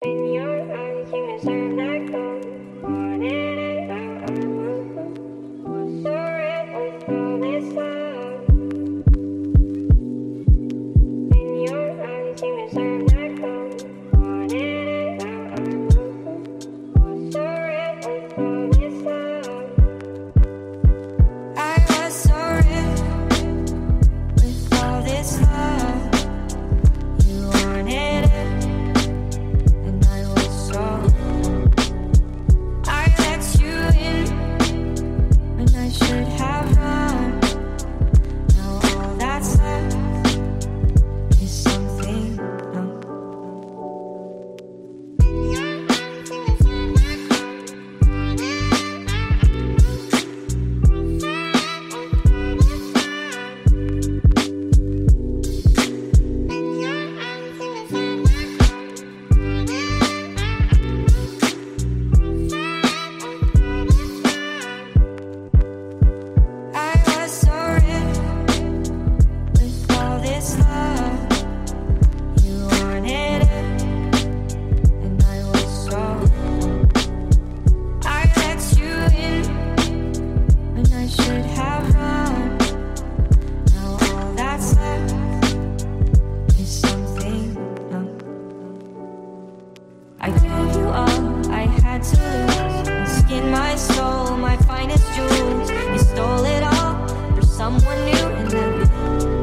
In your eyes, you deserve that gold. Wanted it out of the blue. Was so red with all this love. In your eyes, you deserve that gold. Wanted it out of the blue. Was so red with all this love. I was so red with all this love. You wanted it. Should have run. Now all that's left is something new. I gave you all I had to lose. My skin, my soul, my finest jewels. You stole it all for someone new and then